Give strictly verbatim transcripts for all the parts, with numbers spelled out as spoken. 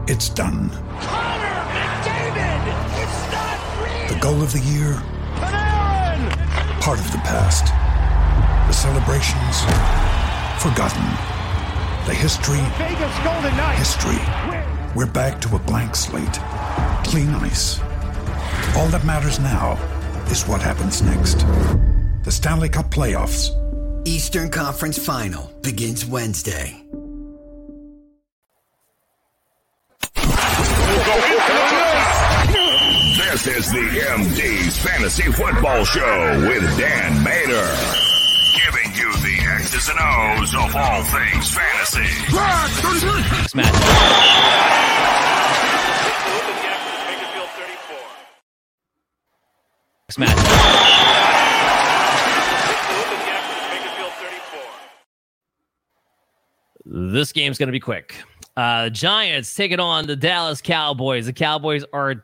It's done. Connor McDavid! It's not real! The goal of the year? Panarin! Part of the past. The celebrations? Forgotten. The history? Vegas Golden Knights! History. We're back to a blank slate. Clean ice. All that matters now is what happens next. The Stanley Cup Playoffs. Eastern Conference Final begins Wednesday. This is the M D's Fantasy Football Show with Dan Mater, giving you the X's and O's of all things fantasy. Smash. This game's going to be quick. Uh, Giants taking on the Dallas Cowboys. The Cowboys are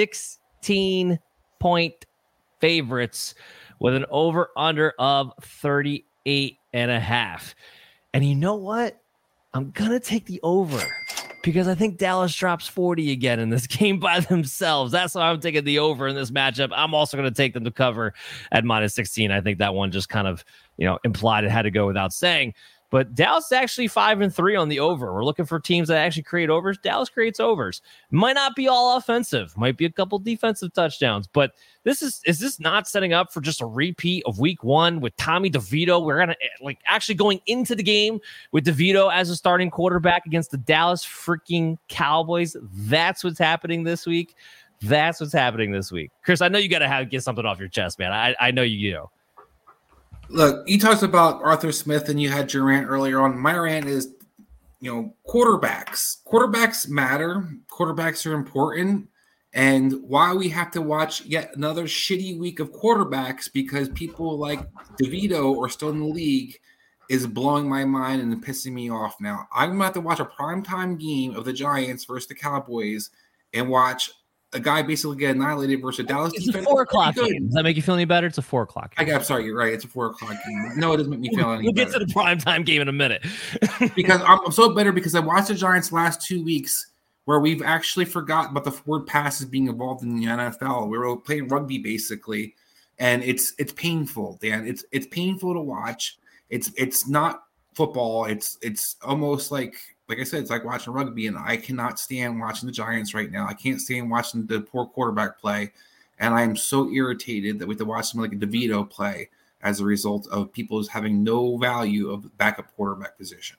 sixteen-point favorites with an over-under of thirty-eight and a half. And you know what? I'm going to take the over because I think Dallas drops forty again in this game by themselves. That's why I'm taking the over in this matchup. I'm also going to take them to cover at minus sixteen. I think that one just kind of, you know, implied it had to go without saying. But Dallas is actually five and three on the over. We're looking for teams that actually create overs. Dallas creates overs. Might not be all offensive. Might be a couple defensive touchdowns. But this is is this not setting up for just a repeat of week one with Tommy DeVito? We're gonna like actually going into the game with DeVito as a starting quarterback against the Dallas freaking Cowboys. That's what's happening this week. That's what's happening this week. Chris, I know you got to have get something off your chest, man. I, I know you do. Look, you talked about Arthur Smith and you had your rant earlier on. My rant is, you know, quarterbacks. Quarterbacks matter. Quarterbacks are important. And why we have to watch yet another shitty week of quarterbacks because people like DeVito are still in the league is blowing my mind and pissing me off now. I'm going to have to watch a primetime game of the Giants versus the Cowboys and watch a guy basically get annihilated versus a Dallas it's defense. A four o'clock game. Does that make you feel any better? It's a four o'clock game. I, I'm sorry, you're right. It's a four o'clock game. No, it doesn't make me feel any we'll better. We'll get to the primetime game in a minute. Because I'm, I'm so better because I watched the Giants last two weeks where we've actually forgotten about the forward passes being involved in the N F L. We were playing rugby basically, and it's it's painful, Dan. It's it's painful to watch. It's it's not football. It's it's almost like like I said, it's like watching rugby, and I cannot stand watching the Giants right now. I can't stand watching the poor quarterback play, and I am so irritated that we have to watch something like a DeVito play as a result of people just having no value of the backup quarterback position.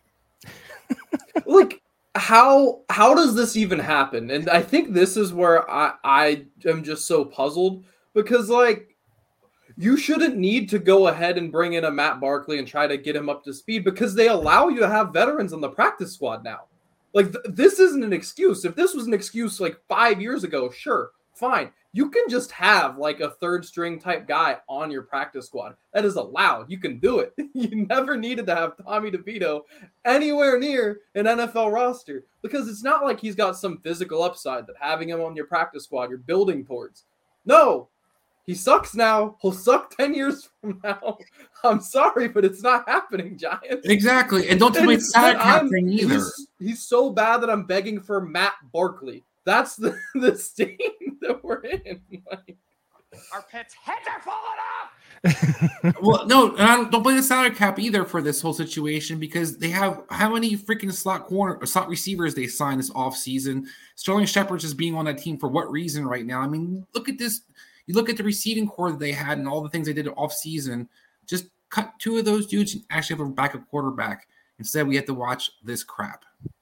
Like, how how does this even happen? And I think this is where I, I am just so puzzled because, like, you shouldn't need to go ahead and bring in a Matt Barkley and try to get him up to speed because they allow you to have veterans on the practice squad now. Like, th- this isn't an excuse. If this was an excuse like five years ago, sure, fine. You can just have like a third string type guy on your practice squad. That is allowed. You can do it. You never needed to have Tommy DeVito anywhere near an N F L roster because it's not like he's got some physical upside that having him on your practice squad you're building towards. No. He sucks now. He'll suck ten years from now. I'm sorry, but it's not happening, Giants. Exactly. And don't tell me it's not happening either. He's, he's so bad that I'm begging for Matt Barkley. That's the, the state that we're in. Like, our pets' heads are falling off! Well, no, and I don't, don't blame the salary cap either for this whole situation because they have how many freaking slot corner slot receivers they signed this offseason. Sterling Shepard's just being on that team for what reason right now? I mean, look at this. You look at the receiving core that they had and all the things they did off season, just cut two of those dudes and actually have a backup quarterback. Instead, we have to watch this crap.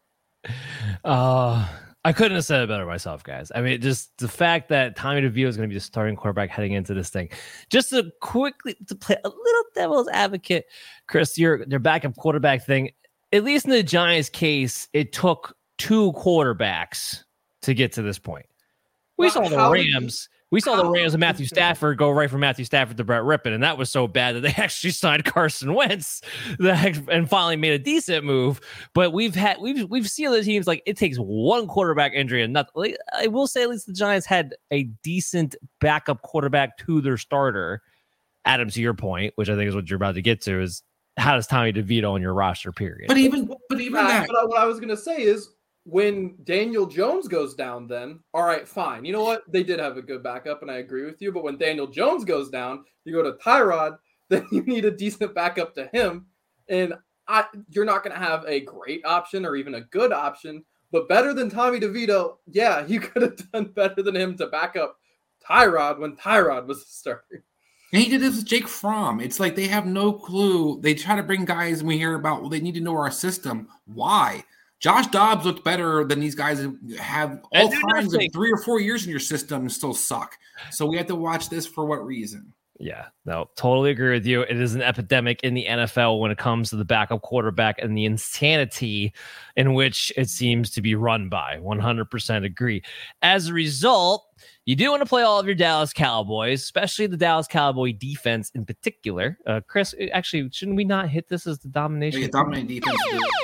Uh, I couldn't have said it better myself, guys. I mean, just the fact that Tommy DeVito is going to be the starting quarterback heading into this thing. Just to quickly to play a little devil's advocate, Chris, your, your backup quarterback thing, at least in the Giants case, it took two quarterbacks to get to this point. We well, saw the Rams. We saw the Rams and Matthew Stafford go right from Matthew Stafford to Brett Rippon, and that was so bad that they actually signed Carson Wentz and finally made a decent move. But we've had we've we've seen other teams like it takes one quarterback injury and nothing. Like, I will say at least the Giants had a decent backup quarterback to their starter. Adam, to your point, which I think is what you're about to get to, is how does Tommy DeVito on your roster? Period. But even but even uh, that. But what I was going to say is, when Daniel Jones goes down, then, all right, fine. You know what? They did have a good backup, and I agree with you. But when Daniel Jones goes down, you go to Tyrod, then you need a decent backup to him. And I, you're not going to have a great option or even a good option, but better than Tommy DeVito. Yeah, you could have done better than him to back up Tyrod when Tyrod was the starter. And he did this with Jake Fromm. It's like they have no clue. They try to bring guys and we hear about, well, they need to know our system. Why? Josh Dobbs looked better than these guys have all times of three or four years in your system and still suck. So we have to watch this for what reason? Yeah, no, totally agree with you. It is an epidemic in the N F L when it comes to the backup quarterback and the insanity in which it seems to be run by. one hundred percent agree. As a result, you do want to play all of your Dallas Cowboys, especially the Dallas Cowboy defense in particular. Uh, Chris, actually, shouldn't we not hit this as the domination? Yeah, dominant defense.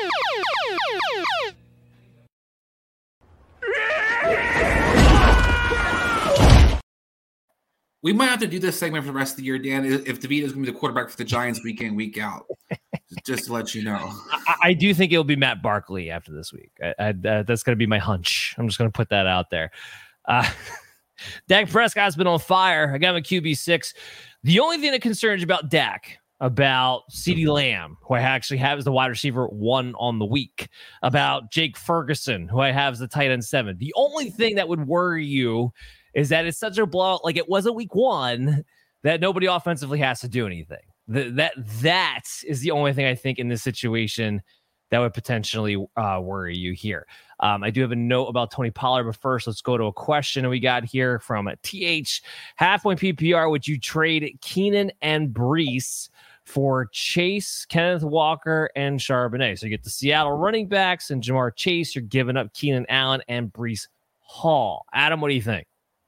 We might have to do this segment for the rest of the year, Dan, if DeVito is going to be the quarterback for the Giants week in, week out. Just to let you know. I, I do think it'll be Matt Barkley after this week. I, I, uh, that's going to be my hunch. I'm just going to put that out there. Uh, Dak Prescott's been on fire. I got him at Q B six. The only thing that concerns about Dak, about CeeDee Lamb, who I actually have as the wide receiver one on the week, about Jake Ferguson, who I have as the tight end seven. The only thing that would worry you is that it's such a blowout, like it was a week one, that nobody offensively has to do anything. The, that that is the only thing I think in this situation that would potentially uh, worry you here. Um, I do have a note about Tony Pollard, but first let's go to a question we got here from T H. Half-point P P R, would you trade Keenan and Breece for Chase, Kenneth Walker, and Charbonnet? So you get the Seattle running backs and Jamar Chase. You're giving up Keenan Allen and Breece Hall. Adam, what do you think?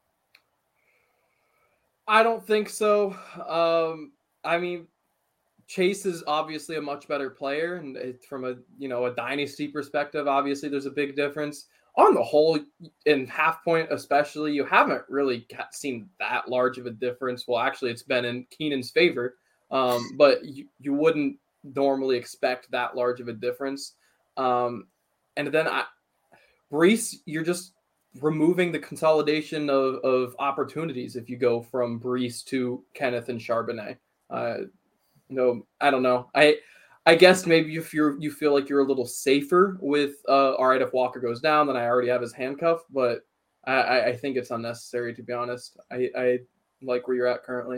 I don't think so. Um, I mean, Chase is obviously a much better player, and it, from a you know a dynasty perspective, obviously there's a big difference. On the whole, in half point especially, you haven't really seen that large of a difference. Well, actually, it's been in Keenan's favor, um, but you, you wouldn't normally expect that large of a difference. Um, and then I, Breece, you're just removing the consolidation of, of opportunities if you go from Breece to Kenneth and Charbonnet. Uh, no, I don't know. I I guess maybe if you're you feel like you're a little safer with uh, all right, if Walker goes down, then I already have his handcuff. But I, I think it's unnecessary, to be honest. I, I like where you're at currently.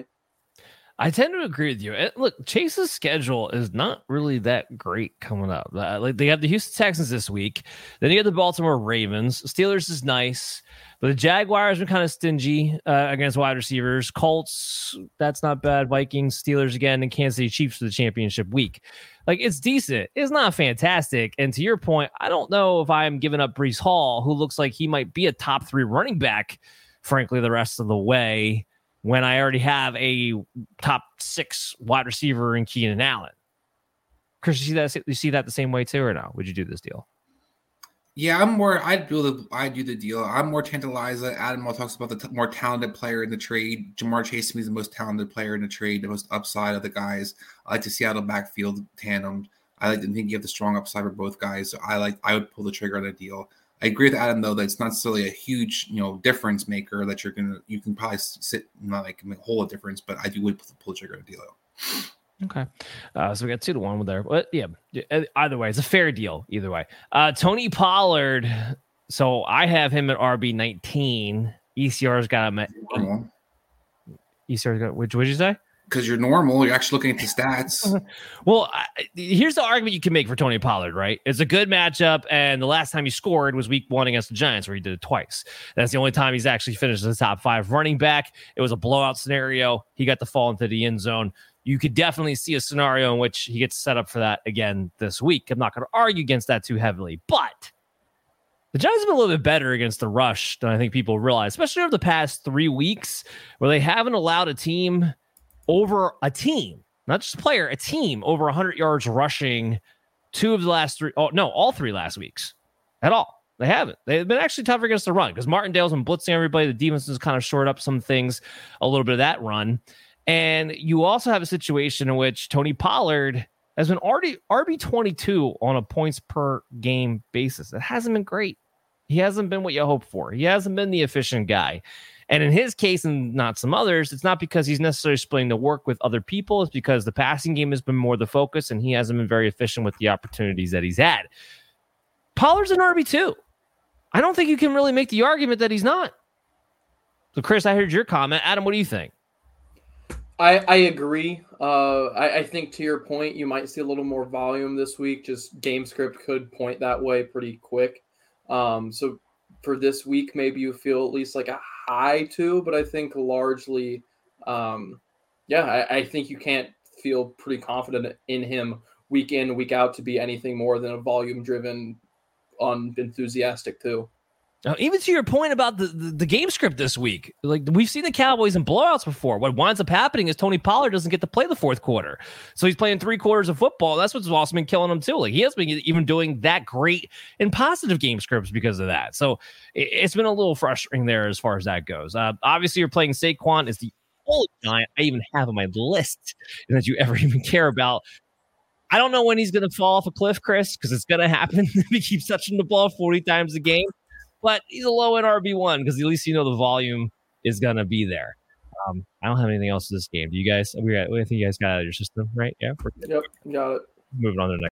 I tend to agree with you. It, look, Chase's schedule is not really that great coming up. Uh, like they have the Houston Texans this week. Then you have the Baltimore Ravens. Steelers is nice, but the Jaguars are kind of stingy uh, against wide receivers. Colts, that's not bad. Vikings, Steelers again, and Kansas City Chiefs for the championship week. Like, it's decent. It's not fantastic. And to your point, I don't know if I'm giving up Breece Hall, who looks like he might be a top three running back, frankly, the rest of the way, when I already have a top six wide receiver in Keenan Allen. Chris, you see that, you see that the same way too, or no? Would you do this deal? Yeah, I'm more. I do the. I do the deal. I'm more tantalized. Adam talks about the t- more talented player in the trade. Jamar Chase to me is the most talented player in the trade, the most upside of the guys. I like the Seattle backfield tandem. I like to think you have the strong upside for both guys. So I like. I would pull the trigger on a deal. I agree with Adam though that it's not necessarily a huge, you know, difference maker that you're gonna. You can probably sit not like make a whole difference, but I do would pull the trigger on a deal. Okay. Uh, so we got two to one with there. But yeah, either way, it's a fair deal. Either way. Uh, Tony Pollard. So I have him at R B nineteen. E C R's got him at eight. E C R's got, which would you say? Because you're normal. You're actually looking at the stats. Well, I, here's the argument you can make for Tony Pollard, right? It's a good matchup, and the last time he scored was week one against the Giants, where he did it twice. That's the only time he's actually finished as a top five running back. It was a blowout scenario. He got the fall into the end zone. You could definitely see a scenario in which he gets set up for that again this week. I'm not going to argue against that too heavily, but the Giants have been a little bit better against the rush than I think people realize, especially over the past three weeks where they haven't allowed a team over a team, not just a player, a team over one hundred yards rushing two of the last three. Oh, no, all three last weeks at all. They haven't. They've been actually tougher against the run because Martindale's been blitzing everybody. The defense has kind of shored up some things, a little bit of that run. And you also have a situation in which Tony Pollard has been R B twenty-two on a points per game basis. It hasn't been great. He hasn't been what you hope for. He hasn't been the efficient guy. And in his case, and not some others, it's not because he's necessarily splitting the work with other people. It's because the passing game has been more the focus, and he hasn't been very efficient with the opportunities that he's had. Pollard's an R B two. I don't think you can really make the argument that he's not. So, Chris, I heard your comment. Adam, what do you think? I, I agree. Uh, I, I think to your point, you might see a little more volume this week. Just game script could point that way pretty quick. Um, so for this week, maybe you feel at least like a high two, but I think largely, um, yeah, I, I think you can't feel pretty confident in him week in, week out to be anything more than a volume-driven, unenthusiastic two. Now, even to your point about the, the, the game script this week, like we've seen the Cowboys in blowouts before. What winds up happening is Tony Pollard doesn't get to play the fourth quarter. So he's playing three quarters of football. That's what's also been killing him too. Like he hasn't been even doing that great in positive game scripts because of that. So it, it's been a little frustrating there as far as that goes. Uh, obviously, you're playing Saquon is the only guy I even have on my list that you ever even care about. I don't know when he's going to fall off a cliff, Chris, because it's going to happen if he keeps touching the ball forty times a game. But he's a low-end R B one because at least you know the volume is going to be there. Um, I don't have anything else in this game. Do you guys? We got, I think you guys got out of your system, right? Yeah. Yep, got it. Moving on to the next.